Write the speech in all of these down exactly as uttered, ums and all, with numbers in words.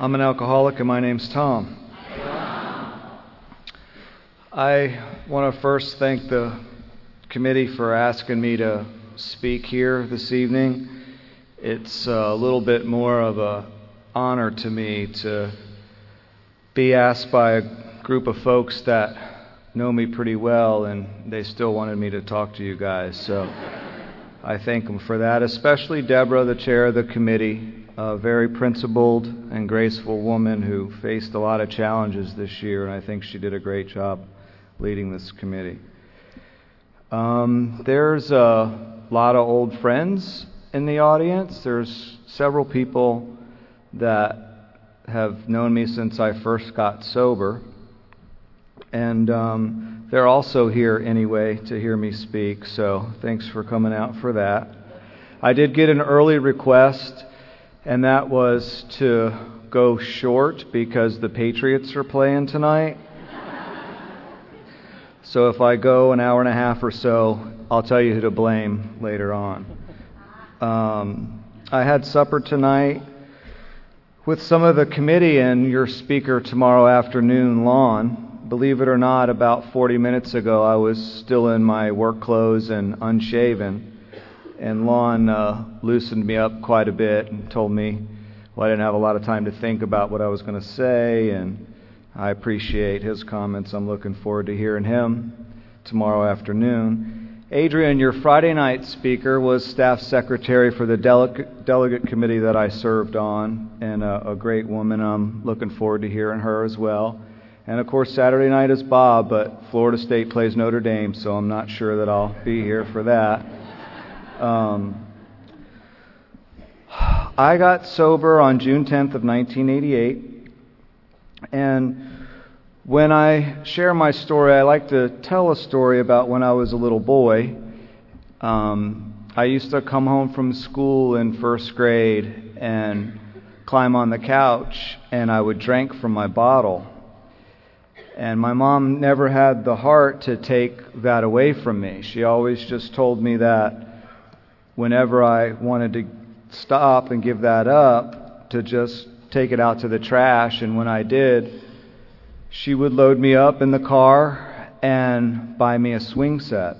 I'm an alcoholic and my name's Tom. I want to first thank the committee for asking me to speak here this evening. It's a little bit more of an honor to me to be asked by a group of folks that know me pretty well, and they still wanted me to talk to you guys. So I thank them for that, especially Deborah, the chair of the committee, a very principled and graceful woman who faced a lot of challenges this year, and I think she did a great job leading this committee. Um, there's a lot of old friends in the audience. There's several people that have known me since I first got sober, and um, they're also here anyway to hear me speak, so thanks for coming out for that. I did get an early request, and that was to go short because the Patriots are playing tonight. So if I go an hour and a half or so, I'll tell you who to blame later on. Um, I had supper tonight with some of the committee and your speaker tomorrow afternoon, Lon. Believe it or not, about forty minutes ago, I was still in my work clothes and unshaven. And Lon uh, loosened me up quite a bit and told me, well, I didn't have a lot of time to think about what I was going to say, and I appreciate his comments. I'm looking forward to hearing him tomorrow afternoon. Adrian, your Friday night speaker, was staff secretary for the delegate, delegate committee that I served on, and a, a great woman. I'm looking forward to hearing her as well. And of course, Saturday night is Bob, but Florida State plays Notre Dame, so I'm not sure that I'll be here for that. Um, I got sober on June tenth of nineteen eighty-eight, and when I share my story, I like to tell a story about when I was a little boy. Um, I used to come home from school in first grade and climb on the couch, and I would drink from my bottle. And my mom never had the heart to take that away from me. She always just told me that whenever I wanted to stop and give that up, to just take it out to the trash. And when I did, she would load me up in the car and buy me a swing set.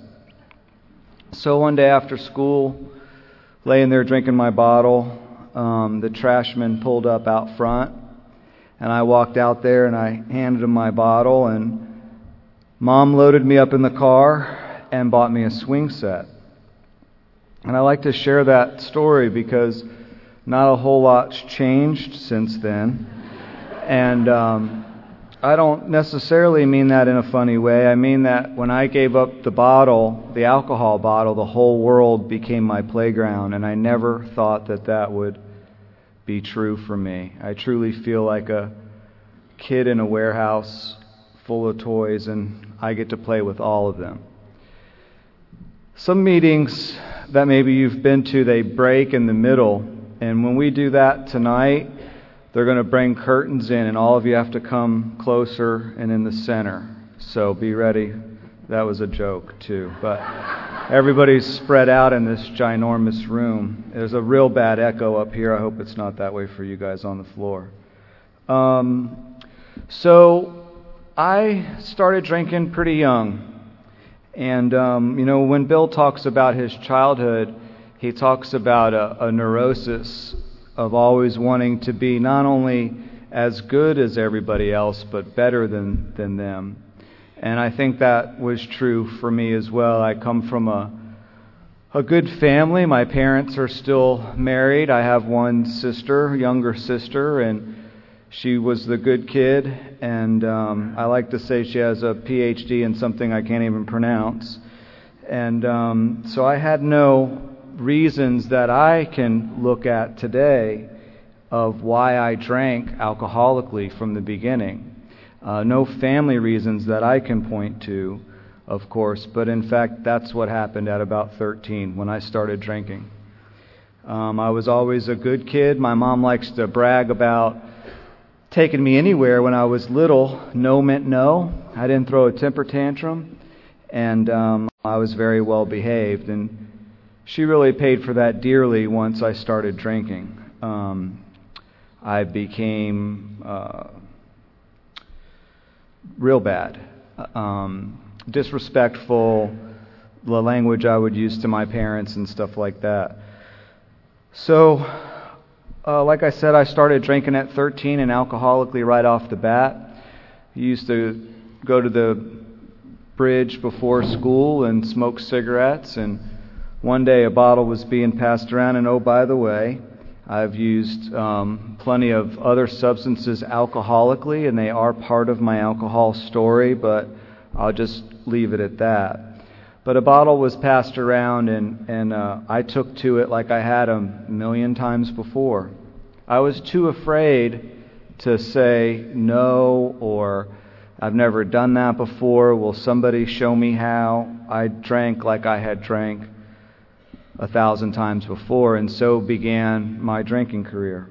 So one day after school, laying there drinking my bottle, um, the trashman pulled up out front, and I walked out there and I handed him my bottle, and Mom loaded me up in the car and bought me a swing set. And I like to share that story because not a whole lot's changed since then. And um, I don't necessarily mean that in a funny way. I mean that when I gave up the bottle, the alcohol bottle, the whole world became my playground, and I never thought that that would be true for me. I truly feel like a kid in a warehouse full of toys, and I get to play with all of them. Some meetings that maybe you've been to, they break in the middle, and when we do that tonight, they're going to bring curtains in, and all of you have to come closer and in the center. So be ready. That was a joke, too. But everybody's spread out in this ginormous room. There's a real bad echo up here. I hope it's not that way for you guys on the floor. Um, so I started drinking pretty young. And, um, you know, when Bill talks about his childhood, he talks about a, a neurosis of always wanting to be not only as good as everybody else, but better than, than them. And I think that was true for me as well. I come from a a good family. My parents are still married. I have one sister, younger sister, and she was the good kid. And um, I like to say she has a P H D in something I can't even pronounce. And um, so I had no reasons that I can look at today of why I drank alcoholically from the beginning. Uh, no family reasons that I can point to, of course, but in fact, that's what happened at about thirteen when I started drinking. Um, I was always a good kid. My mom likes to brag about taking me anywhere when I was little. No meant no. I didn't throw a temper tantrum, and um, I was very well behaved, and she really paid for that dearly once I started drinking. Um, I became uh, real bad, um, disrespectful, the language I would use to my parents and stuff like that. So, uh, like I said, I started drinking at thirteen and alcoholically right off the bat. I used to go to the bridge before school and smoke cigarettes, and one day a bottle was being passed around, and oh, by the way, I've used um, plenty of other substances alcoholically, and they are part of my alcohol story, but I'll just leave it at that. But a bottle was passed around, and, and uh, I took to it like I had a million times before. I was too afraid to say no, or I've never done that before. Will somebody show me how? I drank like I had drank a thousand times before, and so began my drinking career.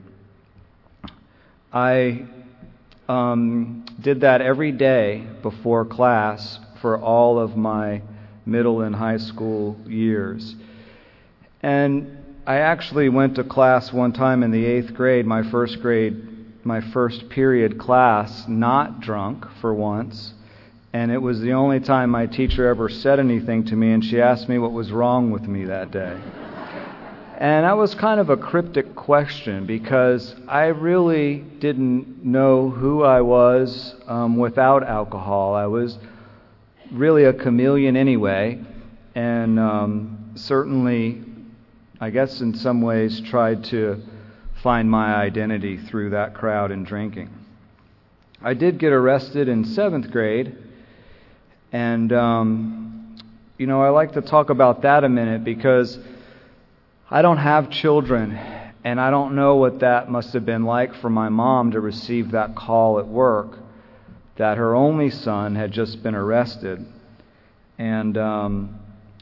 I um, did that every day before class for all of my middle and high school years. And I actually went to class one time in the eighth grade, my first grade, my first period class, not drunk for once. And it was the only time my teacher ever said anything to me, and she asked me what was wrong with me that day. And that was kind of a cryptic question, because I really didn't know who I was um, without alcohol. I was really a chameleon anyway, and um, certainly, I guess in some ways, tried to find my identity through that crowd and drinking. I did get arrested in seventh grade, and um, you know, I like to talk about that a minute, because I don't have children, and I don't know what that must have been like for my mom to receive that call at work that her only son had just been arrested. And um,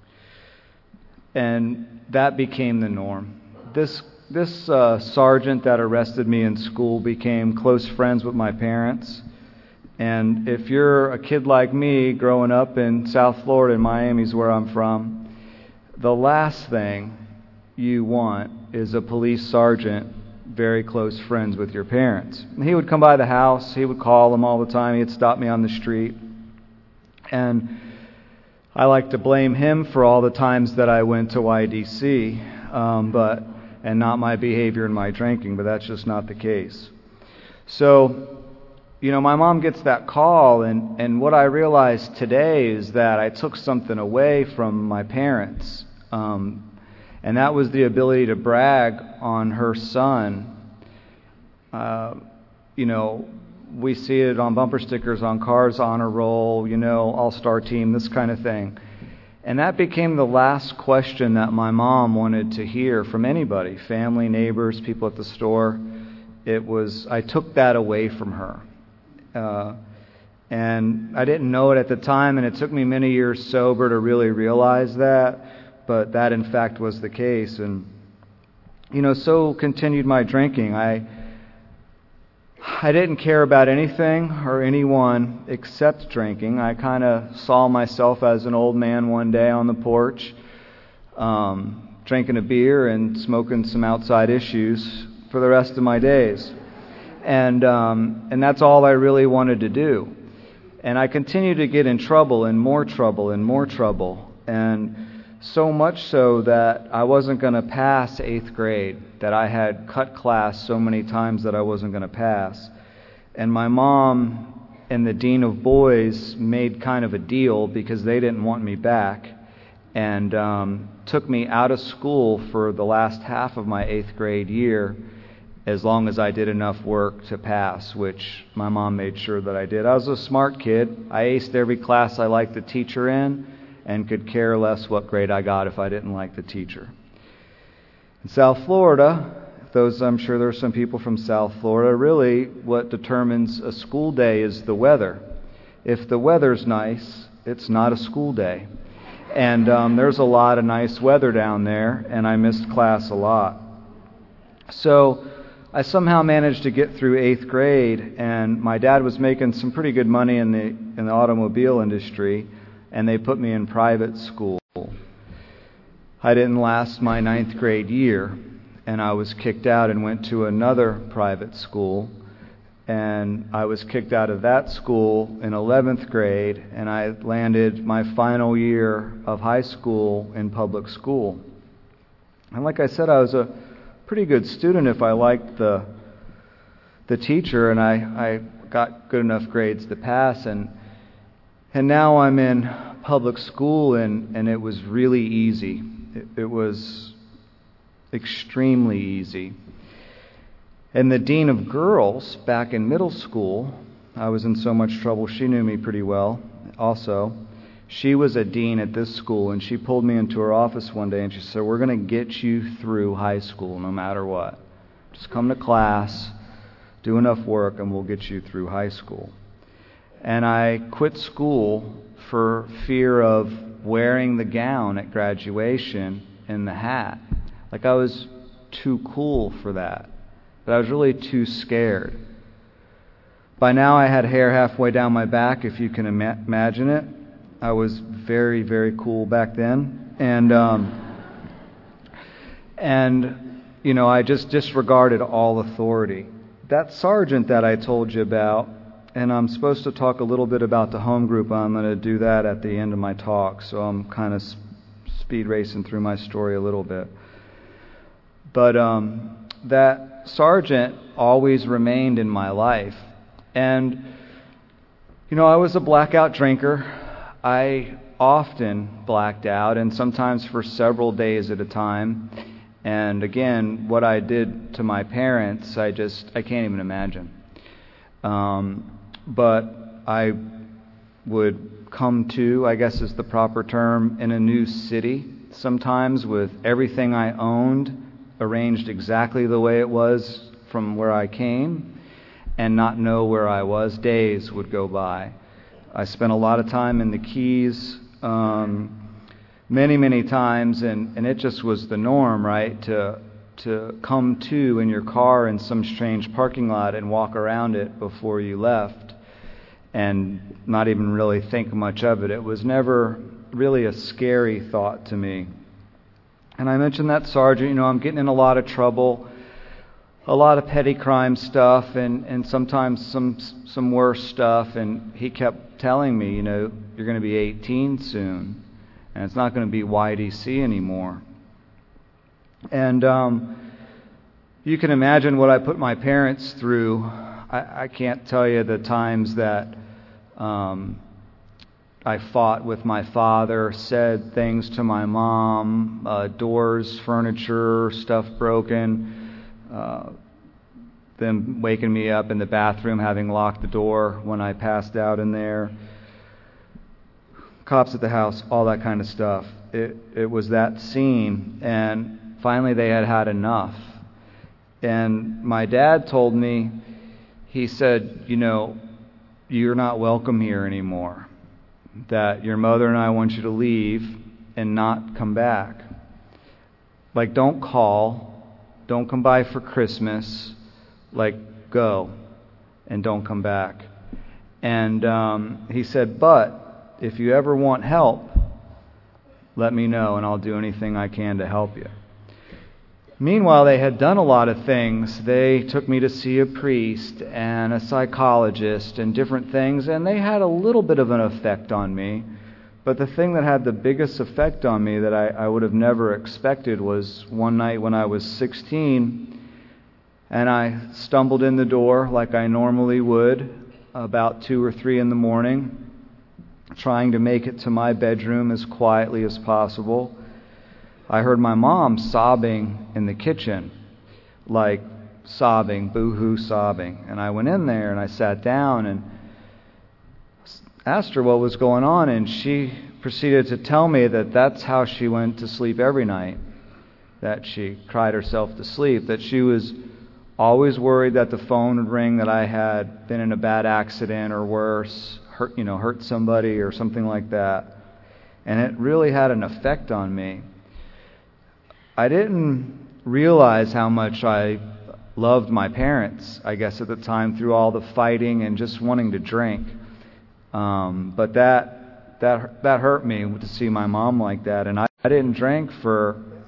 and that became the norm. This this uh, sergeant that arrested me in school became close friends with my parents. And if you're a kid like me growing up in South Florida, and Miami's where I'm from, the last thing you want is a police sergeant very close friends with your parents. And he would come by the house, he would call them all the time, he'd stop me on the street. And I like to blame him for all the times that I went to Y D C, um, but and not my behavior and my drinking, but that's just not the case. So, you know, my mom gets that call, and, and what I realized today is that I took something away from my parents, um, and that was the ability to brag on her son. Uh, you know, we see it on bumper stickers on cars, honor roll, you know, all-star team, this kind of thing. And that became the last question that my mom wanted to hear from anybody, family, neighbors, people at the store. It was, I took that away from her. Uh, and I didn't know it at the time, and it took me many years sober to really realize that, but that in fact was the case. And, you know, so continued my drinking. I I didn't care about anything or anyone except drinking. I kind of saw myself as an old man one day on the porch, um, drinking a beer and smoking some outside issues for the rest of my days. And um, and that's all I really wanted to do. And I continued to get in trouble and more trouble and more trouble. And so much so that I wasn't going to pass eighth grade, that I had cut class so many times that I wasn't going to pass. And my mom and the dean of boys made kind of a deal because they didn't want me back, and um, took me out of school for the last half of my eighth grade year, as long as I did enough work to pass, which my mom made sure that I did. I was a smart kid. I aced every class I liked the teacher in, and could care less what grade I got if I didn't like the teacher. In South Florida, those I'm sure there are some people from South Florida, really what determines a school day is the weather. If the weather's nice, it's not a school day. And um, there's a lot of nice weather down there, and I missed class a lot. So I somehow managed to get through eighth grade, and my dad was making some pretty good money in the in the automobile industry, and they put me in private school. I didn't last my ninth grade year, and I was kicked out and went to another private school. And I was kicked out of that school in eleventh grade, and I landed my final year of high school in public school. And like I said, I was a pretty good student if I liked the the teacher, and I, I got good enough grades to pass. And and now I'm in public school, and, and it was really easy. It, it was extremely easy. And the dean of girls back in middle school, I was in so much trouble, she knew me pretty well also. She was a dean at this school, and she pulled me into her office one day and she said, "We're going to get you through high school no matter what. Just come to class, do enough work, and we'll get you through high school." And I quit school for fear of wearing the gown at graduation and the hat. Like I was too cool for that. But I was really too scared. By now I had hair halfway down my back, if you can ima- imagine it. I was very, very cool back then. And, um, and you know, I just disregarded all authority. That sergeant that I told you about, and I'm supposed to talk a little bit about the home group. I'm going to do that at the end of my talk, so I'm kind of speed racing through my story a little bit. But um, that sergeant always remained in my life. And, you know, I was a blackout drinker. I often blacked out, and sometimes for several days at a time. And again, what I did to my parents, I just, I can't even imagine. Um, but I would come to, I guess is the proper term, in a new city, sometimes with everything I owned arranged exactly the way it was from where I came, and not know where I was. Days would go by. I spent a lot of time in the Keys, um, many, many times, and, and it just was the norm, right, to to come to in your car in some strange parking lot and walk around it before you left and not even really think much of it. It was never really a scary thought to me. And I mentioned that sergeant, you know, I'm getting in a lot of trouble, a lot of petty crime stuff, and, and sometimes some some worse stuff. And he kept telling me, you know, you're going to be eighteen soon, and it's not going to be Y D C anymore. And um, you can imagine what I put my parents through. I, I can't tell you the times that um, I fought with my father, said things to my mom, uh, doors, furniture, stuff broken, uh, them waking me up in the bathroom, having locked the door when I passed out in there, cops at the house, all that kind of stuff. It, it was that scene, and finally they had had enough. And my dad told me, he said, you know, you're not welcome here anymore. That your mother and I want you to leave and not come back. Like, don't call, don't come by for Christmas, like, go and don't come back. And um, he said, but if you ever want help, let me know and I'll do anything I can to help you. Meanwhile, they had done a lot of things. They took me to see a priest and a psychologist and different things, and they had a little bit of an effect on me. But the thing that had the biggest effect on me that I, I would have never expected was one night when I was sixteen, and I stumbled in the door like I normally would about two or three in the morning, trying to make it to my bedroom as quietly as possible. I heard my mom sobbing in the kitchen, like sobbing, boo-hoo sobbing. And I went in there and I sat down and asked her what was going on, and she proceeded to tell me that that's how she went to sleep every night, that she cried herself to sleep, that she was always worried that the phone would ring, that I had been in a bad accident or worse, hurt, you know, hurt somebody or something like that. And it really had an effect on me. I didn't realize how much I loved my parents, I guess, at the time, through all the fighting and just wanting to drink. Um, but that that that hurt me to see my mom like that. And I, I didn't drink for,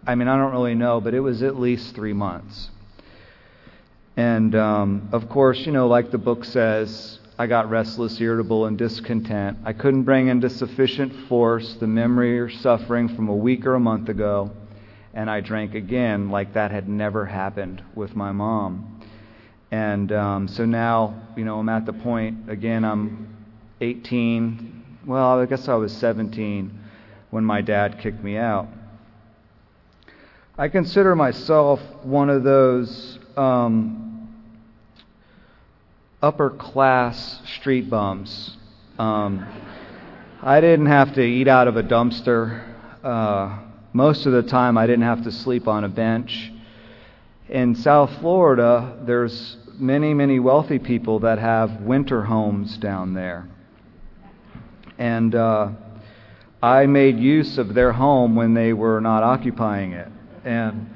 I mean, I don't really know, but it was at least three months. And, um, of course, you know, like the book says, I got restless, irritable, and discontent. I couldn't bring into sufficient force the memory or suffering from a week or a month ago, and I drank again like that had never happened with my mom. And um, so now, you know, I'm at the point, again, I'm eighteen, well, I guess I was seventeen when my dad kicked me out. I consider myself one of those um, upper-class street bums. Um, I didn't have to eat out of a dumpster. Uh, most of the time, I didn't have to sleep on a bench. In South Florida, there's many, many wealthy people that have winter homes down there. And uh, I made use of their home when they were not occupying it. And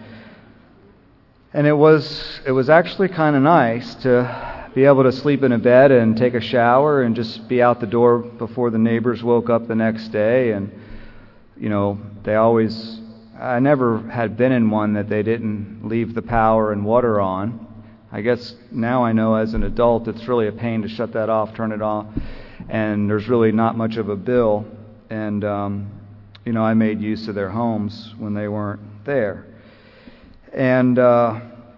and it was it was actually kind of nice to be able to sleep in a bed and take a shower and just be out the door before the neighbors woke up the next day. And you know, they always I never had been in one that they didn't leave the power and water on. I guess now I know as an adult it's really a pain to shut that off, turn it off, and there's really not much of a bill. And um, you know, I made use of their homes when they weren't there. And uh,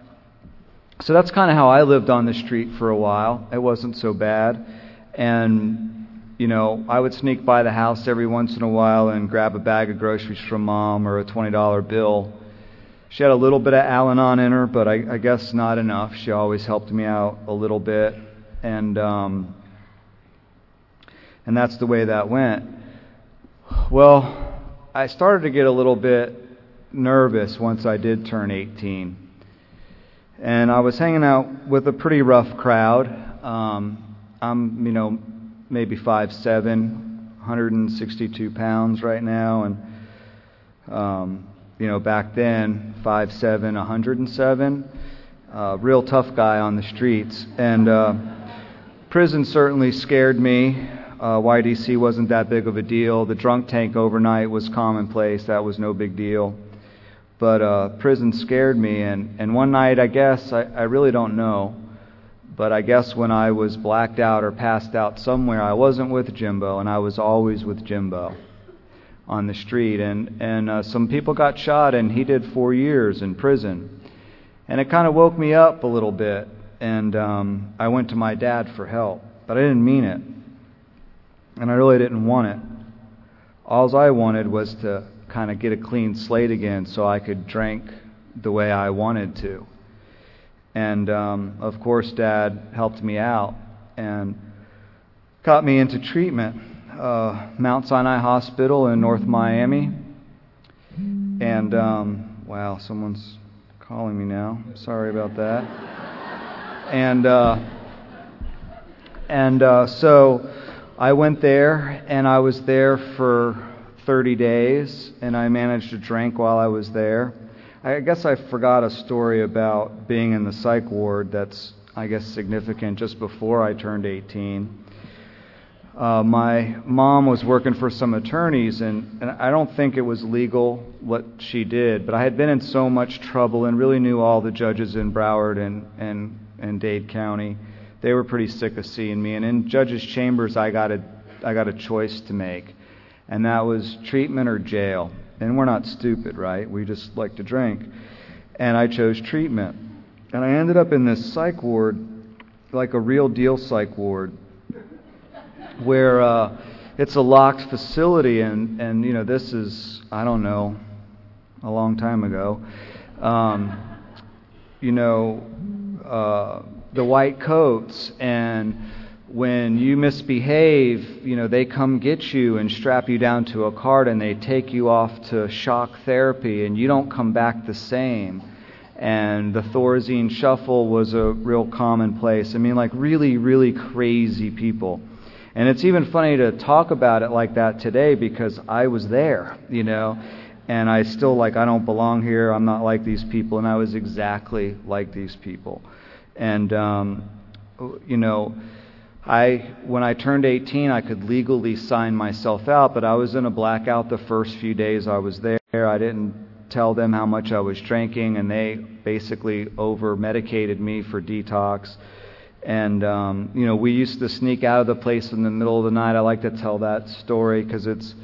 so that's kind of how I lived on the street for a while. It wasn't so bad. And, you know, I would sneak by the house every once in a while and grab a bag of groceries from Mom or a twenty dollar bill. She had a little bit of Al-Anon in her, but I, I guess not enough. She always helped me out a little bit. And, um, and that's the way that went. Well, I started to get a little bit nervous once I did turn eighteen. And I was hanging out with a pretty rough crowd. Um, I'm, you know, maybe five seven, one hundred sixty-two pounds right now. And, um, you know, back then, five seven, one hundred seven. Uh, real tough guy on the streets. And uh, prison certainly scared me. Uh, Y D C wasn't that big of a deal. The drunk tank overnight was commonplace. That was no big deal. But uh, prison scared me. And, and one night, I guess, I, I really don't know, but I guess when I was blacked out or passed out somewhere, I wasn't with Jimbo, and I was always with Jimbo on the street. And, and uh, some people got shot, and he did four years in prison. And it kind of woke me up a little bit. And um, I went to my dad for help, but I didn't mean it. And I really didn't want it. All I wanted was to kind of get a clean slate again so I could drink the way I wanted to. And, um, of course, Dad helped me out and got me into treatment. Uh, Mount Sinai Hospital in North Miami. And, um, wow, someone's calling me now. Sorry about that. And, uh, and uh, so I went there, and I was there for thirty days, and I managed to drink while I was there. I guess I forgot a story about being in the psych ward that's, I guess, significant just before I turned eighteen. Uh, my mom was working for some attorneys, and, and I don't think it was legal what she did, but I had been in so much trouble and really knew all the judges in Broward and, and, and Dade County. They were pretty sick of seeing me, and in judges' chambers I got a, I got a choice to make. And that was treatment or jail. And we're not stupid, right? We just like to drink. And I chose treatment. And I ended up in this psych ward, like a real deal psych ward, where uh, it's a locked facility. And, and, you know, this is, I don't know, a long time ago. Um, you know, uh, the white coats, and when you misbehave, you know, they come get you and strap you down to a cart, and they take you off to shock therapy, and you don't come back the same. And the Thorazine shuffle was a real commonplace. I mean, like really, really crazy people. And it's even funny to talk about it like that today because I was there, you know, and I still like, I don't belong here. I'm not like these people. And I was exactly like these people. And, um, you know, I when I turned eighteen, I could legally sign myself out, but I was in a blackout the first few days I was there. I didn't tell them how much I was drinking, and they basically over-medicated me for detox. And, um, you know, we used to sneak out of the place in the middle of the night. I like to tell that story because it's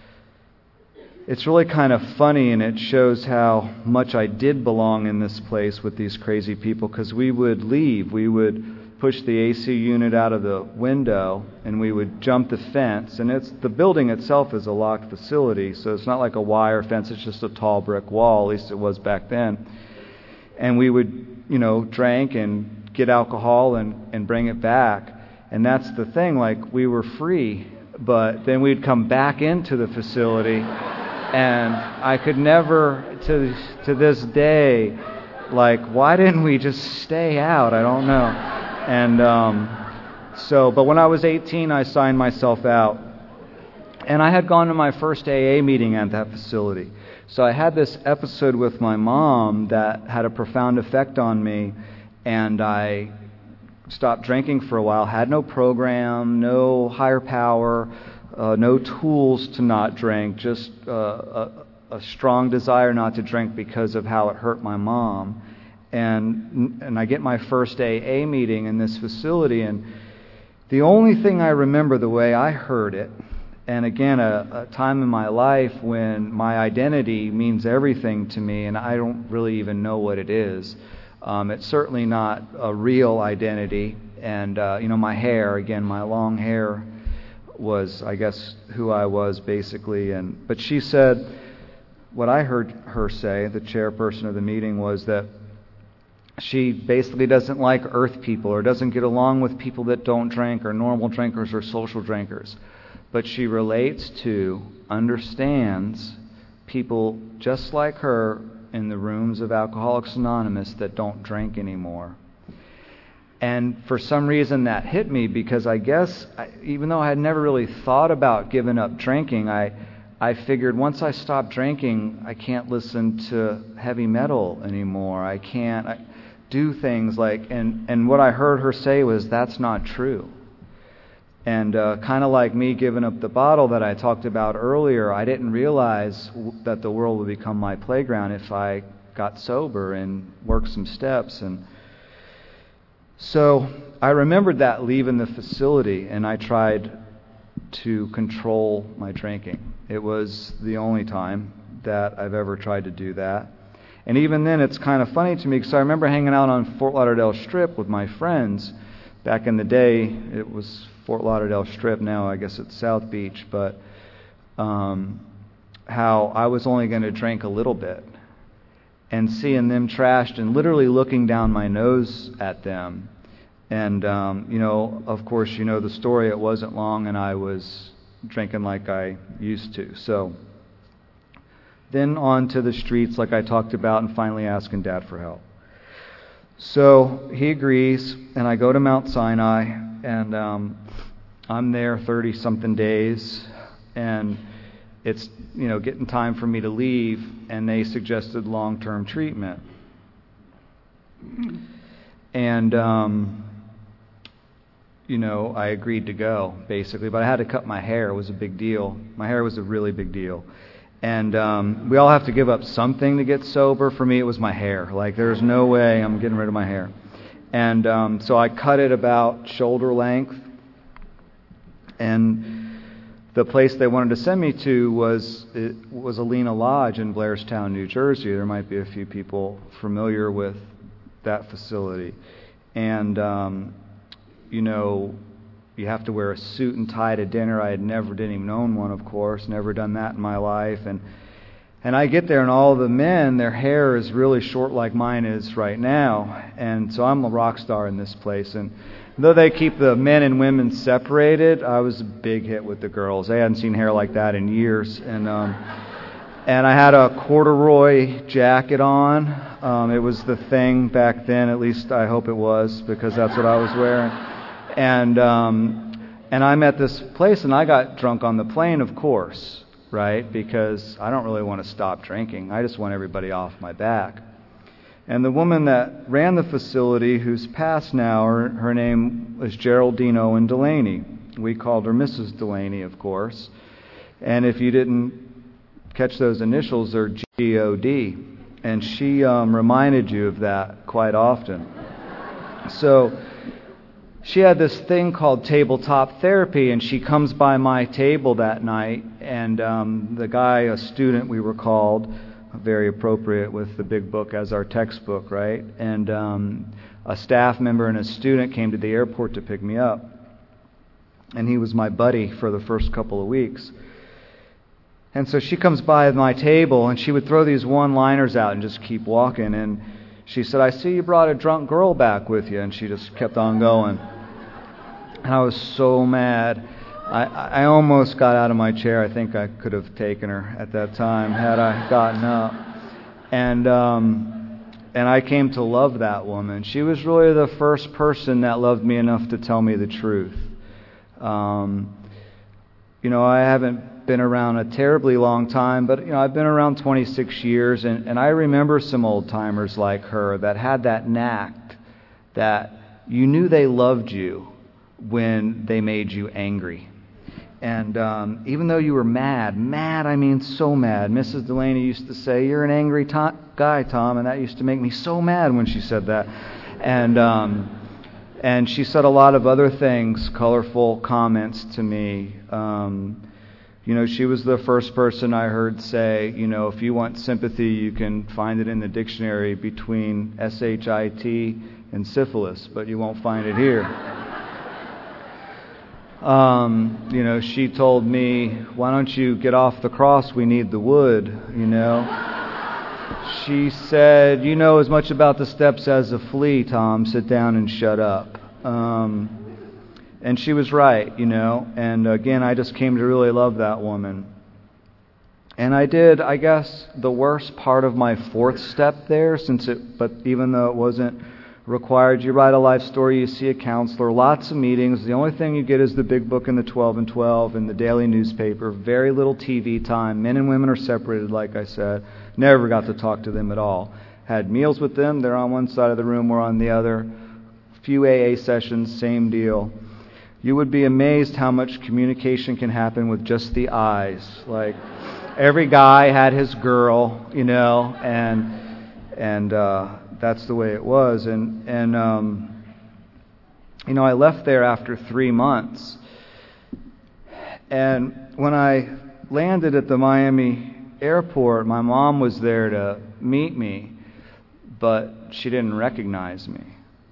it's really kind of funny, and it shows how much I did belong in this place with these crazy people, because we would leave. We would push the A C unit out of the window, and we would jump the fence. And it's the building itself is a locked facility, so it's not like a wire fence. It's just a tall brick wall, at least it was back then. And we would, you know, drink and get alcohol and, and bring it back. And that's the thing, like, we were free, but then we'd come back into the facility, and I could never, to to this day, like, why didn't we just stay out? I don't know. And um, so, but when I was eighteen, I signed myself out. And I had gone to my first A A meeting at that facility. So I had this episode with my mom that had a profound effect on me, and I stopped drinking for a while, had no program, no higher power, uh, no tools to not drink, just uh, a, a strong desire not to drink because of how it hurt my mom. And and I get my first A A meeting in this facility, and the only thing I remember the way I heard it, and again, a, a time in my life when my identity means everything to me, and I don't really even know what it is. Um, it's certainly not a real identity, and uh, you know, my hair, again, my long hair was, I guess, who I was basically. And but she said, what I heard her say, the chairperson of the meeting, was that she basically doesn't like earth people, or doesn't get along with people that don't drink, or normal drinkers, or social drinkers. But she relates to, understands people just like her in the rooms of Alcoholics Anonymous that don't drink anymore. And for some reason that hit me, because I guess, I, even though I had never really thought about giving up drinking, I I figured once I stop drinking, I can't listen to heavy metal anymore. I can't I, do things like, and, and what I heard her say was, that's not true. And uh, kind of like me giving up the bottle that I talked about earlier, I didn't realize w- that the world would become my playground if I got sober and worked some steps. And so I remembered that leaving the facility, and I tried to control my drinking. It was the only time that I've ever tried to do that. And even then, it's kind of funny to me, because I remember hanging out on Fort Lauderdale Strip with my friends. Back in the day, it was Fort Lauderdale Strip. Now I guess it's South Beach. But um, how I was only going to drink a little bit, and seeing them trashed and literally looking down my nose at them. And, um, you know, of course, you know the story. It wasn't long, and I was drinking like I used to. So then on to the streets, like I talked about, and finally asking Dad for help. So he agrees, and I go to Mount Sinai, and um, I'm there thirty-something days, and it's, you know, getting time for me to leave, and they suggested long-term treatment. And, um, you know, I agreed to go, basically, but I had to cut my hair. It was a big deal. My hair was a really big deal. And um, we all have to give up something to get sober. For me, it was my hair. Like, there's no way I'm getting rid of my hair. And um, so I cut it about shoulder length. And the place they wanted to send me to was it was Alina Lodge in Blairstown, New Jersey. There might be a few people familiar with that facility. And, um, you know, you have to wear a suit and tie to dinner. I had never, didn't even own one, of course, never done that in my life. And and I get there, and all the men, their hair is really short like mine is right now. And so I'm a rock star in this place. And though they keep the men and women separated, I was a big hit with the girls. They hadn't seen hair like that in years. And um, and I had a corduroy jacket on. Um, it was the thing back then, at least I hope it was, because that's what I was wearing. And um, and I'm at this place, and I got drunk on the plane, of course, right? Because I don't really want to stop drinking. I just want everybody off my back. And the woman that ran the facility, who's passed now, her, her name was Geraldine Owen Delaney. We called her Missus Delaney, of course. And if you didn't catch those initials, are G O D. And she um, reminded you of that quite often. So she had this thing called tabletop therapy, and she comes by my table that night, and um, the guy, a student we were called, very appropriate with the big book as our textbook, right? And um, a staff member and a student came to the airport to pick me up. And he was my buddy for the first couple of weeks. And so she comes by my table, and she would throw these one-liners out and just keep walking. And she said, "I see you brought a drunk girl back with you." And she just kept on going. And I was so mad. I, I almost got out of my chair. I think I could have taken her at that time had I gotten up. And um, and I came to love that woman. She was really the first person that loved me enough to tell me the truth. Um, you know, I haven't been around a terribly long time, but you know, I've been around twenty-six years, and, and I remember some old timers like her that had that knack that you knew they loved you when they made you angry. And um, even though you were mad, mad, I mean so mad. Missus Delaney used to say, "You're an angry to- guy, Tom," and that used to make me so mad when she said that. And um, and she said a lot of other things, colorful comments to me. Um, you know, she was the first person I heard say, you know, if you want sympathy, you can find it in the dictionary between S H I T and syphilis, but you won't find it here. Um, you know, she told me, "Why don't you get off the cross? We need the wood," you know. She said, "You know as much about the steps as a flea, Tom. Sit down and shut up." Um, and she was right, you know. And again, I just came to really love that woman. And I did, I guess, the worst part of my fourth step there, since it, but even though it wasn't required, you write a life story, you see a counselor, lots of meetings. The only thing you get is the big book and the twelve and twelve and the daily newspaper. Very little T V time. Men and women are separated, like I said. Never got to talk to them at all. Had meals with them. They're on one side of the room, we're on the other. Few A A sessions, same deal. You would be amazed how much communication can happen with just the eyes. Like, every guy had his girl, you know, and and uh, that's the way it was. And, and um, you know, I left there after three months. And when I landed at the Miami airport, my mom was there to meet me, but she didn't recognize me.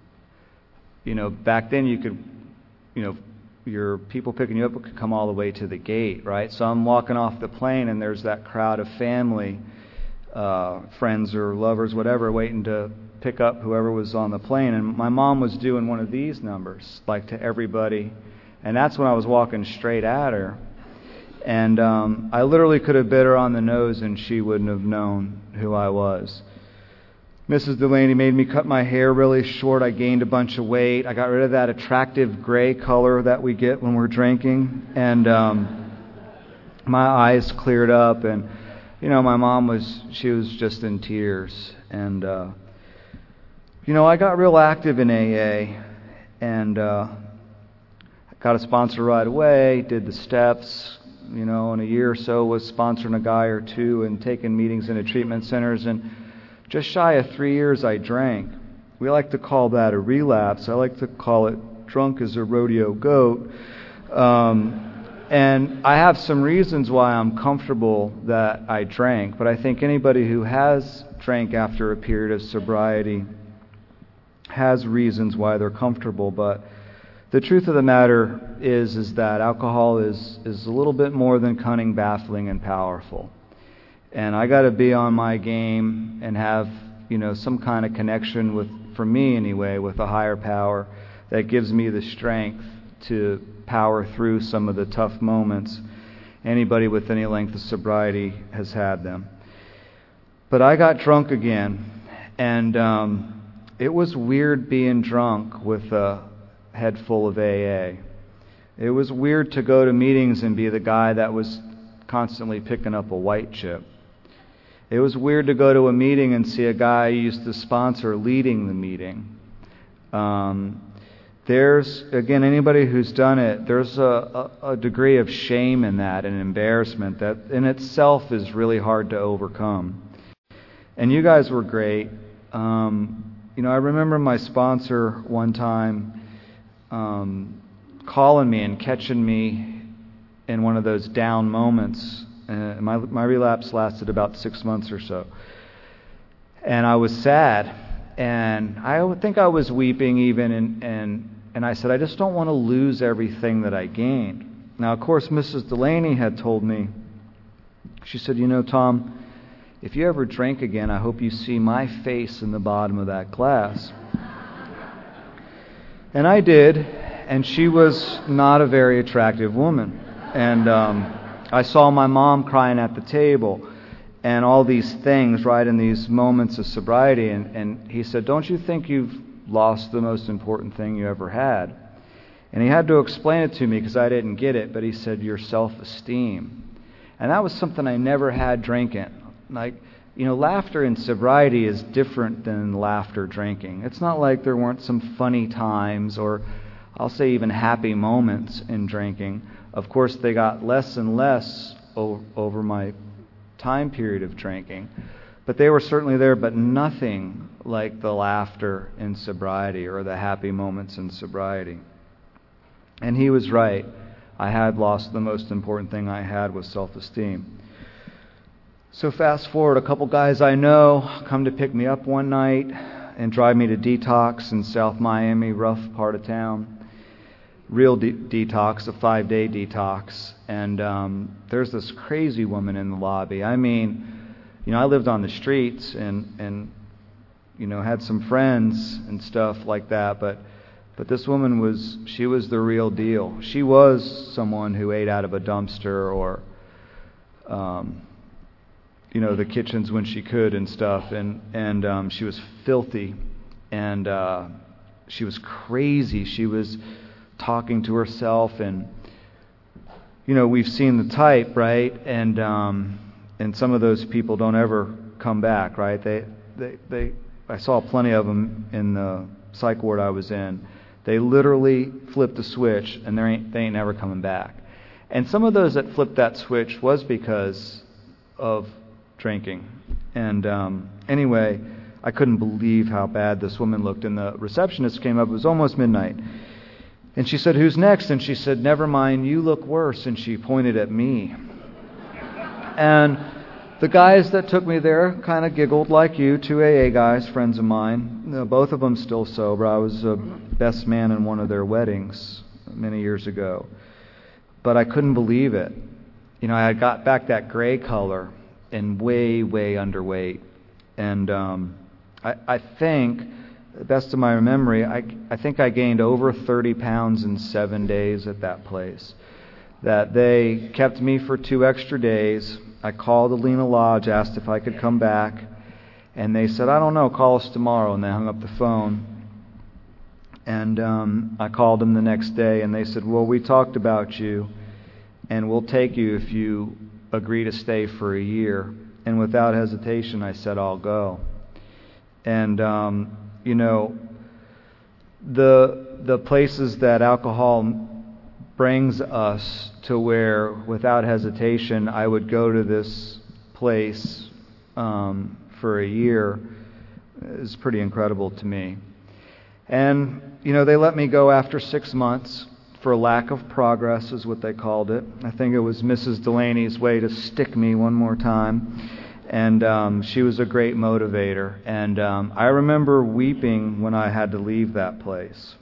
You know, back then you could, you know, your people picking you up could come all the way to the gate, right? So I'm walking off the plane, and there's that crowd of family, uh, friends or lovers, whatever, waiting to pick up whoever was on the plane. And my mom was doing one of these numbers, like to everybody. And that's when I was walking straight at her. And um, I literally could have bit her on the nose, and she wouldn't have known who I was. Missus Delaney made me cut my hair really short. I gained a bunch of weight. I got rid of that attractive gray color that we get when we're drinking. And um, my eyes cleared up. And, you know, my mom was, she was just in tears. And, uh, you know, I got real active in A A. And uh, got a sponsor right away, did the steps. You know, in a year or so was sponsoring a guy or two and taking meetings into treatment centers. And just shy of three years, I drank. We like to call that a relapse. I like to call it drunk as a rodeo goat. Um, and I have some reasons why I'm comfortable that I drank, but I think anybody who has drank after a period of sobriety has reasons why they're comfortable. But the truth of the matter is, is that alcohol is, is a little bit more than cunning, baffling, and powerful. And I got to be on my game and have, you know, some kind of connection with, for me anyway, with a higher power that gives me the strength to power through some of the tough moments. Anybody with any length of sobriety has had them. But I got drunk again, and um, it was weird being drunk with a head full of A A. It was weird to go to meetings and be the guy that was constantly picking up a white chip. It was weird to go to a meeting and see a guy you used to sponsor leading the meeting. Um, there's, again, anybody who's done it, there's a, a, a degree of shame in that and embarrassment that in itself is really hard to overcome. And you guys were great. Um, you know, I remember my sponsor one time um, calling me and catching me in one of those down moments. Uh, my my relapse lasted about six months or so. And I was sad. And I would think I was weeping even, and, and, and I said, I just don't want to lose everything that I gained. Now, of course, Missus Delaney had told me, she said, you know, Tom, if you ever drink again, I hope you see my face in the bottom of that glass. And I did, and she was not a very attractive woman. And um, I saw my mom crying at the table, and all these things, right, in these moments of sobriety. And, and he said, don't you think you've lost the most important thing you ever had? And he had to explain it to me because I didn't get it, but he said, your self-esteem. And that was something I never had drinking. Like, you know, laughter in sobriety is different than laughter drinking. It's not like there weren't some funny times or, I'll say, even happy moments in drinking. Of course, they got less and less o- over my time period of drinking, but they were certainly there, but nothing like the laughter in sobriety or the happy moments in sobriety. And he was right. I had lost the most important thing I had was self-esteem. So fast forward, a couple guys I know come to pick me up one night and drive me to Detox in South Miami, rough part of town. Real de- detox, a five-day detox. And um, there's this crazy woman in the lobby. I mean, you know, I lived on the streets and, and you know, had some friends and stuff like that, but but this woman was, she was the real deal. She was someone who ate out of a dumpster or, um, you know, the kitchens when she could and stuff, and, and um, she was filthy, and uh, she was crazy. She was talking to herself, and you know, we've seen the type, right? And um, and some of those people don't ever come back, right? They they they. I saw plenty of them in the psych ward I was in. They literally flipped the switch, and they ain't they ain't never coming back. And some of those that flipped that switch was because of drinking. And um, anyway, I couldn't believe how bad this woman looked. And the receptionist came up. It was almost midnight. And she said, who's next? And she said, never mind, you look worse. And she pointed at me. And the guys that took me there kind of giggled like you, two A A guys, friends of mine. You know, both of them still sober. I was a best man in one of their weddings many years ago. But I couldn't believe it. You know, I had got back that gray color and way, way underweight. And um, I, I think... the best of my memory, I, I think I gained over thirty pounds in seven days at that place. That they kept me for two extra days. I called Alina Lodge, asked if I could come back, and they said, I don't know, call us tomorrow, and they hung up the phone. And um, I called them the next day, and they said, well, we talked about you, and we'll take you if you agree to stay for a year. And without hesitation, I said, I'll go. And um, you know, the the places that alcohol brings us to, where without hesitation I would go to this place um, for a year, is pretty incredible to me. And you know, they let me go after six months for lack of progress, is what they called it. I think it was Missus Delaney's way to stick me one more time. And um, she was a great motivator. And um, I remember weeping when I had to leave that place.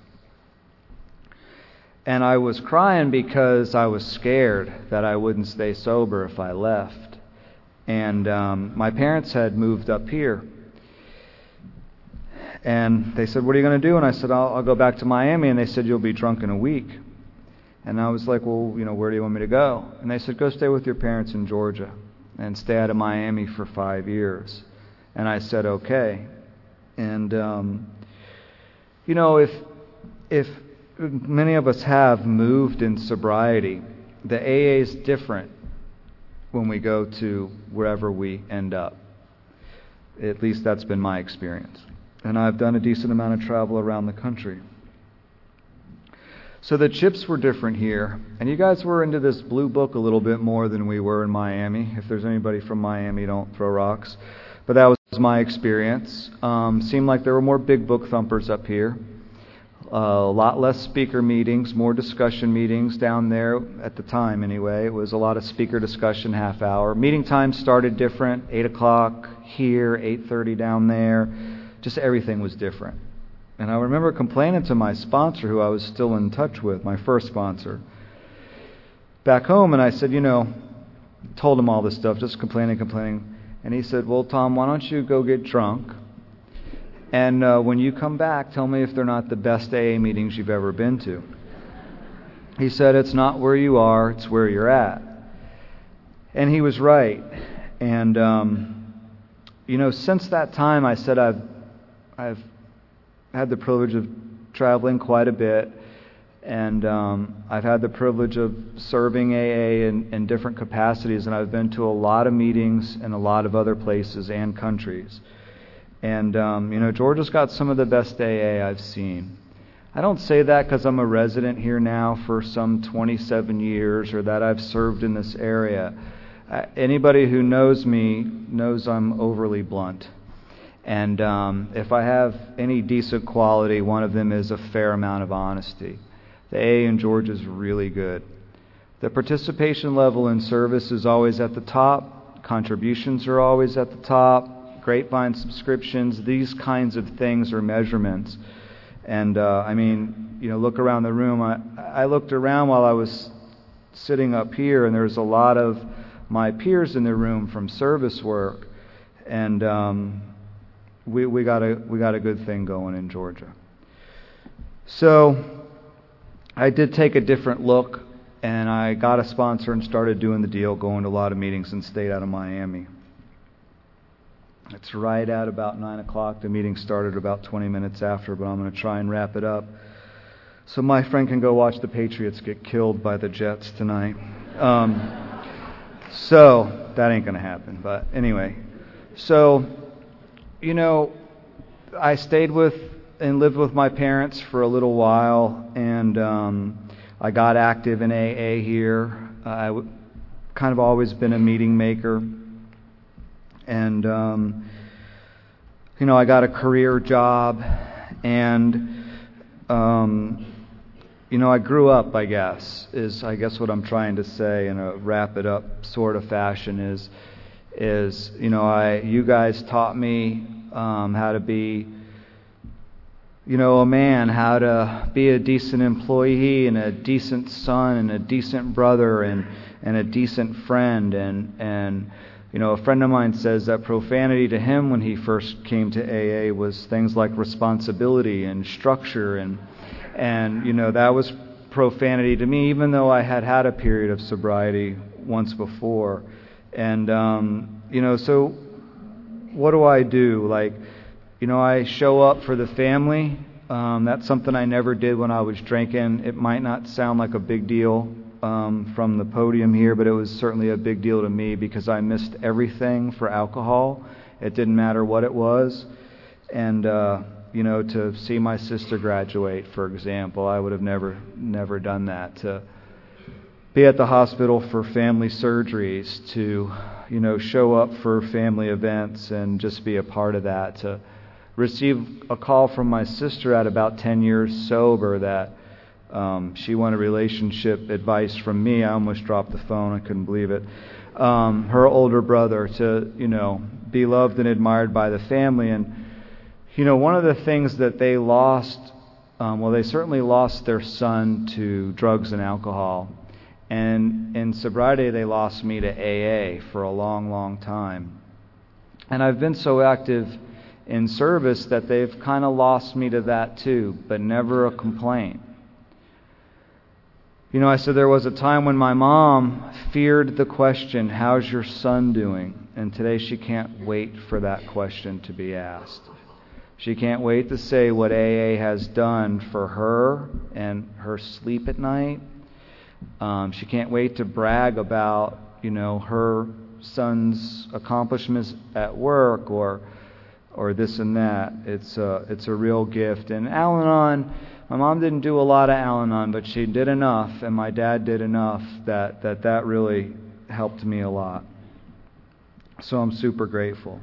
And I was crying because I was scared that I wouldn't stay sober if I left. And um, my parents had moved up here. And they said, what are you going to do? And I said, I'll, I'll go back to Miami. And they said, you'll be drunk in a week. And I was like, well, you know, where do you want me to go? And they said, go stay with your parents in Georgia and stay out of Miami for five years. And I said, okay. And, um, you know, if if many of us have moved in sobriety, the A A is different when we go to wherever we end up. At least that's been my experience. And I've done a decent amount of travel around the country. So the chips were different here, and you guys were into this blue book a little bit more than we were in Miami. If there's anybody from Miami, don't throw rocks. But that was my experience. Um, seemed like there were more big book thumpers up here. Uh, a lot less speaker meetings, more discussion meetings down there at the time anyway. It was a lot of speaker discussion, half hour. Meeting times started different, eight o'clock here, eight thirty down there. Just everything was different. And I remember complaining to my sponsor, who I was still in touch with, my first sponsor, back home, and I said, you know, told him all this stuff, just complaining, complaining. And he said, well, Tom, why don't you go get drunk? And uh, when you come back, tell me if they're not the best A A meetings you've ever been to. He said, it's not where you are, it's where you're at. And he was right. And, um, you know, since that time, I said I've, I've had the privilege of traveling quite a bit. And um, I've had the privilege of serving A A in, in different capacities. And I've been to a lot of meetings in a lot of other places and countries. And, um, you know, Georgia's got some of the best A A I've seen. I don't say that because I'm a resident here now for some twenty-seven years or that I've served in this area. Uh, anybody who knows me knows I'm overly blunt. And um, if I have any decent quality, one of them is a fair amount of honesty. The A A in Georgia is really good. The participation level in service is always at the top. Contributions are always at the top. Grapevine subscriptions, these kinds of things are measurements. And, uh, I mean, you know, look around the room. I, I looked around while I was sitting up here, and there's a lot of my peers in the room from service work. And um, we, we, got a, we got a good thing going in Georgia. So I did take a different look, and I got a sponsor and started doing the deal, going to a lot of meetings and stayed out of Miami. It's right at about nine o'clock. The meeting started about twenty minutes after, but I'm going to try and wrap it up so my friend can go watch the Patriots get killed by the Jets tonight. Um, so that ain't going to happen. But anyway, so, you know, I stayed with and lived with my parents for a little while, and um, I got active in A A here. I've kind of always been a meeting maker. And, um, you know, I got a career job, and, um, you know, I grew up, I guess, is I guess what I'm trying to say in a wrap it up sort of fashion is, is you know, I you guys taught me um, how to be, you know, a man, how to be a decent employee and a decent son and a decent brother and, and a decent friend and and. You know, a friend of mine says that profanity to him when he first came to A A was things like responsibility and structure, and and you know that was profanity to me, even though I had had a period of sobriety once before. And um, you know, so what do I do? Like, you know, I show up for the family. Um, that's something I never did when I was drinking. It might not sound like a big deal Um, from the podium here, but it was certainly a big deal to me because I missed everything for alcohol. It didn't matter what it was. And, uh, you know, to see my sister graduate, for example, I would have never, never done that. To be at the hospital for family surgeries, to, you know, show up for family events and just be a part of that, to receive a call from my sister at about ten years sober that Um, she wanted relationship advice from me. I almost dropped the phone. I couldn't believe it. Um, her older brother, to, you know, be loved and admired by the family. And, you know, one of the things that they lost, um, well, they certainly lost their son to drugs and alcohol. And in sobriety, they lost me to A A for a long, long time. And I've been so active in service that they've kind of lost me to that too, but never a complaint. You know, I said there was a time when my mom feared the question, how's your son doing? And today she can't wait for that question to be asked. She can't wait to say what A A has done for her and her sleep at night. Um, she can't wait to brag about, you know, her son's accomplishments at work or or this and that. It's a, it's a real gift. And Al-Anon, My mom didn't do a lot of Al-Anon, but she did enough, and my dad did enough that that, that really helped me a lot. So I'm super grateful.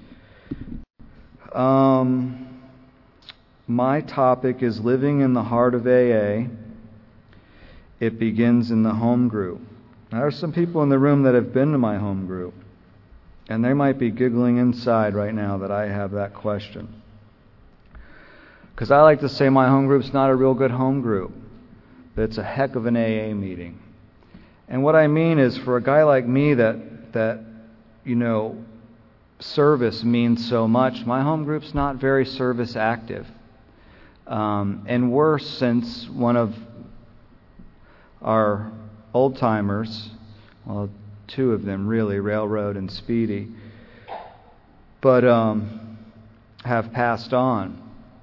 Um, my topic is living in the heart of A A. It begins in the home group. Now, there are some people in the room that have been to my home group, and they might be giggling inside right now that I have that question. Because I like to say my home group's not a real good home group, but it's a heck of an A A meeting. And what I mean is, for a guy like me that, that you know, service means so much, my home group's not very service active. Um, and worse, since one of our old-timers, well, two of them really, Railroad and Speedy, but um, have passed on.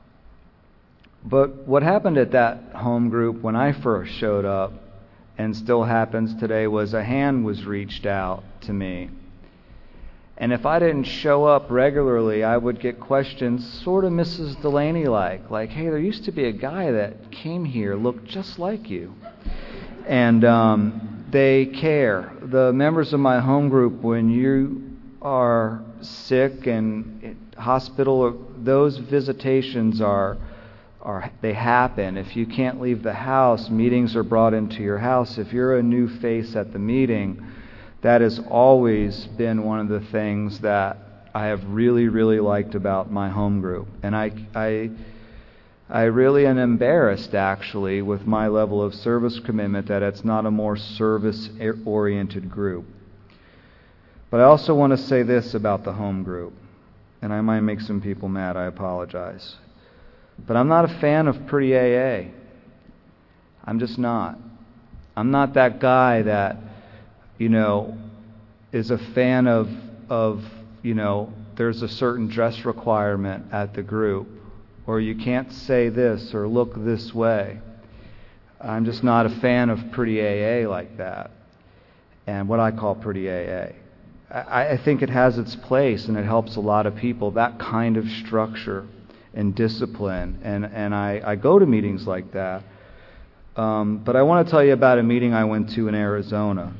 But what happened at that home group when I first showed up, and still happens today, was a hand was reached out to me. And if I didn't show up regularly, I would get questions sort of Missus Delaney-like, like, hey, there used to be a guy that came here, looked just like you. And um, they care. The members of my home group, when you are sick and in hospital, those visitations are, are they happen. If you can't leave the house, meetings are brought into your house. If you're a new face at the meeting, that has always been one of the things that I have really, really liked about my home group. And I, I, I really am embarrassed, actually, with my level of service commitment, that it's not a more service-oriented group. But I also want to say this about the home group, and I might make some people mad, I apologize. But I'm not a fan of pretty A A. I'm just not. I'm not that guy that, you know, is a fan of, of, you know, there's a certain dress requirement at the group, or you can't say this or look this way. I'm just not a fan of pretty A A like that, and what I call pretty A A. I, I think it has its place, and it helps a lot of people, that kind of structure and discipline, and, and I, I go to meetings like that. Um, but I want to tell you about a meeting I went to in Arizona.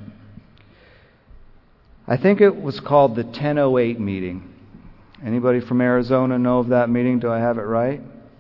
I think it was called the ten oh eight meeting. Anybody from Arizona know of that meeting? Do I have it right?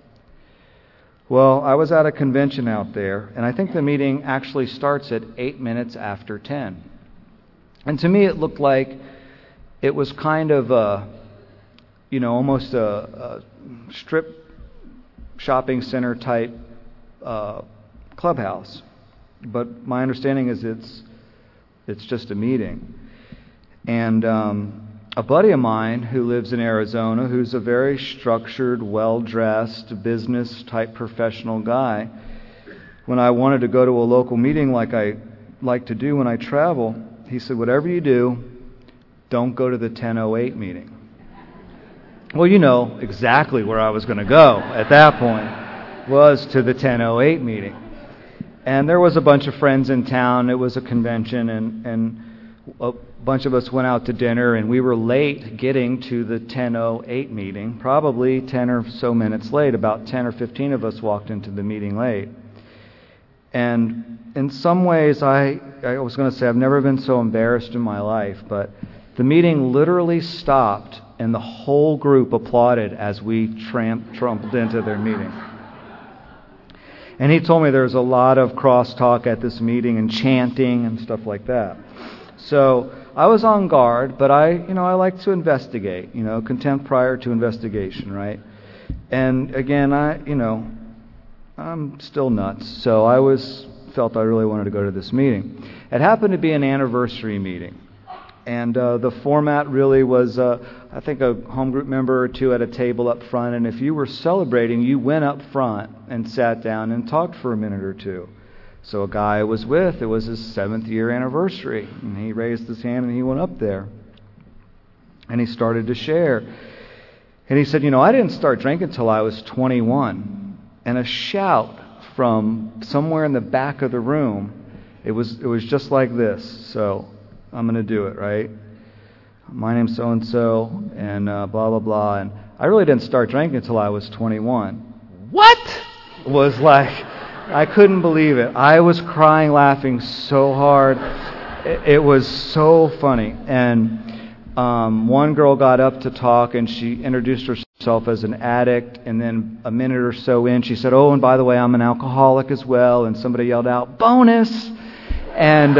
Well, I was at a convention out there, and I think the meeting actually starts at eight minutes after ten. And to me, it looked like it was kind of a, you know, almost a, a strip shopping center type uh, clubhouse. But my understanding is it's it's just a meeting. And um, a buddy of mine who lives in Arizona, who's a very structured, well-dressed, business-type professional guy, when I wanted to go to a local meeting like I like to do when I travel, he said, whatever you do, don't go to the ten oh eight meeting. Well, you know exactly where I was going to go at that point, was to the ten oh eight meeting. And there was a bunch of friends in town. It was a convention, and, and a bunch of us went out to dinner, and we were late getting to the ten oh eight meeting, probably ten or so minutes late. About ten or fifteen of us walked into the meeting late. And in some ways, I, I was going to say I've never been so embarrassed in my life, but the meeting literally stopped, and the whole group applauded as we tramped, trumpled into their meeting. And he told me there's a lot of crosstalk at this meeting and chanting and stuff like that. So I was on guard, but I, you know, I like to investigate, you know, contempt prior to investigation, right? And again, I, you know, I'm still nuts, so I was felt I really wanted to go to this meeting. It happened to be an anniversary meeting, and uh, the format really was, uh, I think, a home group member or two at a table up front, and if you were celebrating, you went up front and sat down and talked for a minute or two. So a guy I was with, it was his seventh year anniversary, and he raised his hand and he went up there, and he started to share. And he said, you know, I didn't start drinking until I was twenty-one. And a shout from somewhere in the back of the room, it was it was just like this. So I'm going to do it, right? My name's so-and-so, and uh, blah, blah, blah. And I really didn't start drinking until I was twenty-one. What? was like, I couldn't believe it. I was crying, laughing so hard. It, it was so funny. And um, one girl got up to talk, and she introduced herself as an addict. And then a minute or so in, she said, "Oh, and by the way, I'm an alcoholic as well." And somebody yelled out, "Bonus!" And,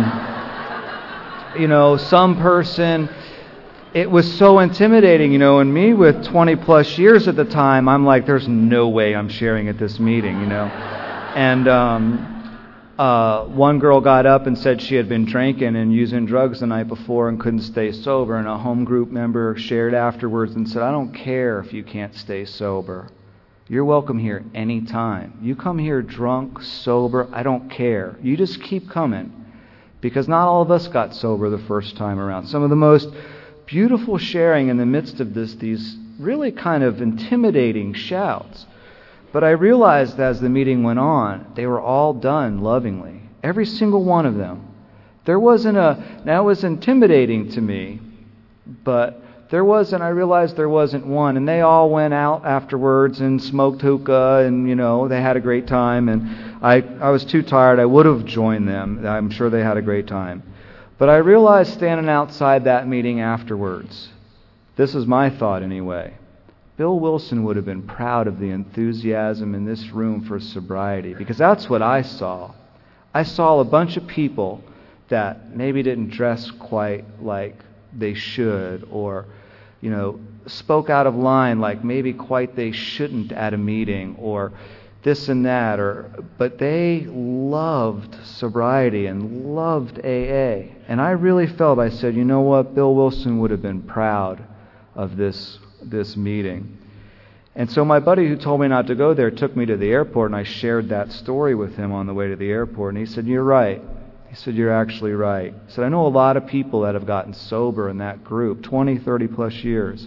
um, you know, some person... It was so intimidating, you know, and me with twenty plus years at the time, I'm like, there's no way I'm sharing at this meeting, you know. And um, uh, one girl got up and said she had been drinking and using drugs the night before and couldn't stay sober, and a home group member shared afterwards and said, "I don't care if you can't stay sober. You're welcome here anytime. You come here drunk, sober, I don't care. You just keep coming." Because not all of us got sober the first time around. Some of the most beautiful sharing in the midst of this, these really kind of intimidating shouts. But I realized as the meeting went on, they were all done lovingly. Every single one of them. There wasn't a, now it was intimidating to me, but there wasn't, I realized there wasn't one. And they all went out afterwards and smoked hookah, and, you know, they had a great time. And I, I was too tired. I would have joined them. I'm sure they had a great time. But I realized standing outside that meeting afterwards, this is my thought anyway, Bill Wilson would have been proud of the enthusiasm in this room for sobriety, because that's what I saw. I saw a bunch of people that maybe didn't dress quite like they should, or, you know, spoke out of line like maybe quite they shouldn't at a meeting, or this and that, or but they loved sobriety and loved A A. And I really felt, I said, you know what, Bill Wilson would have been proud of this this meeting. And so my buddy who told me not to go there took me to the airport, and I shared that story with him on the way to the airport. And he said, "You're right." He said, "You're actually right." He said, "I know a lot of people that have gotten sober in that group, twenty, thirty plus years."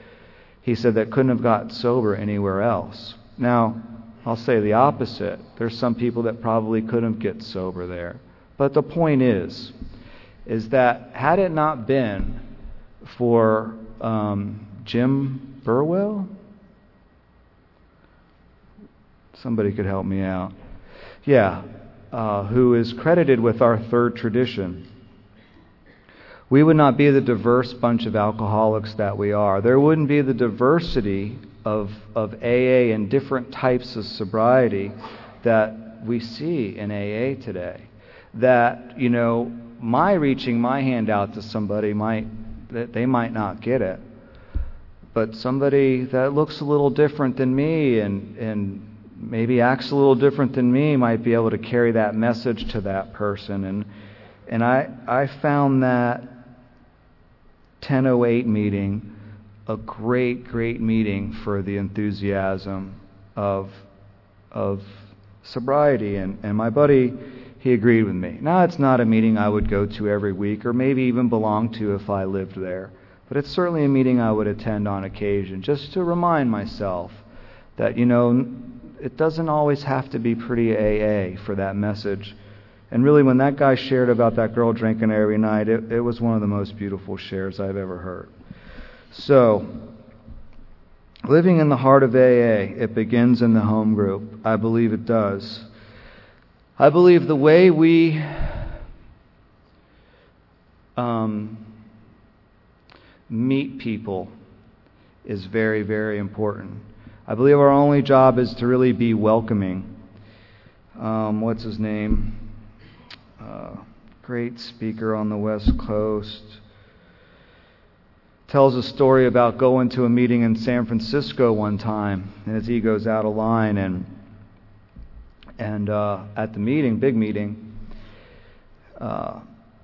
He said that couldn't have gotten sober anywhere else. Now, I'll say the opposite. There's some people that probably couldn't get sober there. But the point is, is that had it not been for um, Jim Burwell, somebody could help me out. Yeah, uh, who is credited with our third tradition, we would not be the diverse bunch of alcoholics that we are. There wouldn't be the diversity of of A A and different types of sobriety that we see in A A today. That, you know, my reaching my hand out to somebody might, that they might not get it. But somebody that looks a little different than me and and maybe acts a little different than me might be able to carry that message to that person. And and I I found that ten oh eight meeting a great, great meeting for the enthusiasm of of sobriety. And, and my buddy, he agreed with me. Now, it's not a meeting I would go to every week or maybe even belong to if I lived there. But it's certainly a meeting I would attend on occasion, just to remind myself that, you know, it doesn't always have to be pretty A A for that message. And really, when that guy shared about that girl drinking every night, it, it was one of the most beautiful shares I've ever heard. So, living in the heart of A A, it begins in the home group. I believe it does. I believe the way we um, meet people is very, very important. I believe our only job is to really be welcoming. Um, what's his name? Uh, great speaker on the West Coast. Tells a story about going to a meeting in San Francisco one time, and his ego's out of line, and and uh, at the meeting, big meeting, uh,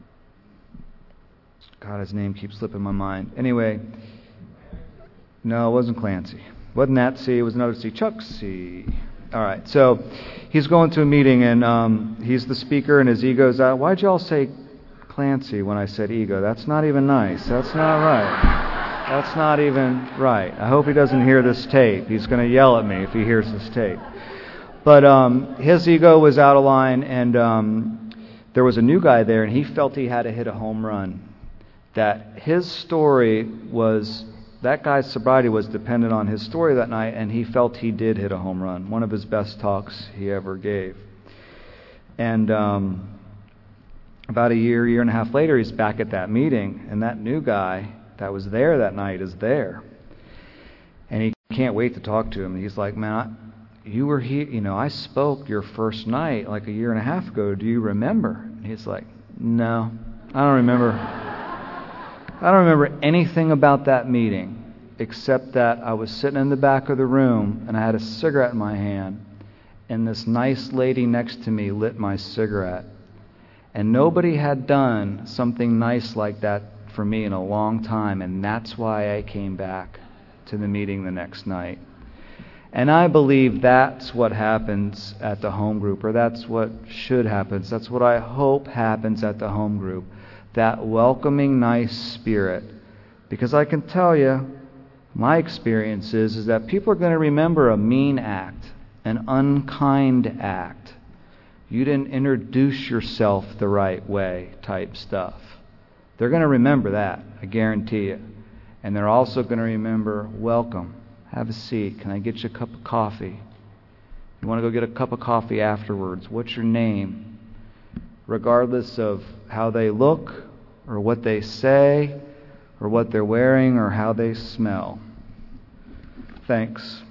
God, his name keeps slipping my mind. Anyway, no, it wasn't Clancy. Wasn't that C? It was another C. Chuck C. All right, so he's going to a meeting, and um, he's the speaker, and his ego's out. Why'd y'all say Clancy when I said ego? That's not even nice. That's not right. That's not even right. I hope he doesn't hear this tape. He's going to yell at me if he hears this tape. But um, his ego was out of line, and um, there was a new guy there, and he felt he had to hit a home run. That his story was that guy's sobriety was dependent on his story that night, and he felt he did hit a home run, one of his best talks he ever gave. And um, about a year, year and a half later, he's back at that meeting, and that new guy that was there that night is there. And he can't wait to talk to him. He's like, man, I, you were here, you know, I spoke your first night like a year and a half ago. Do you remember? And he's like, no, I don't remember. I don't remember anything about that meeting except that I was sitting in the back of the room and I had a cigarette in my hand, and this nice lady next to me lit my cigarette. And nobody had done something nice like that for me in a long time, and that's why I came back to the meeting the next night. And I believe that's what happens at the home group, or that's what should happen. That's what I hope happens at the home group, that welcoming, nice spirit. Because I can tell you, my experience is, is that people are going to remember a mean act, an unkind act. You didn't introduce yourself the right way type stuff. They're going to remember that, I guarantee you. And they're also going to remember, welcome, have a seat, can I get you a cup of coffee? You want to go get a cup of coffee afterwards? What's your name? Regardless of how they look, or what they say, or what they're wearing, or how they smell. Thanks.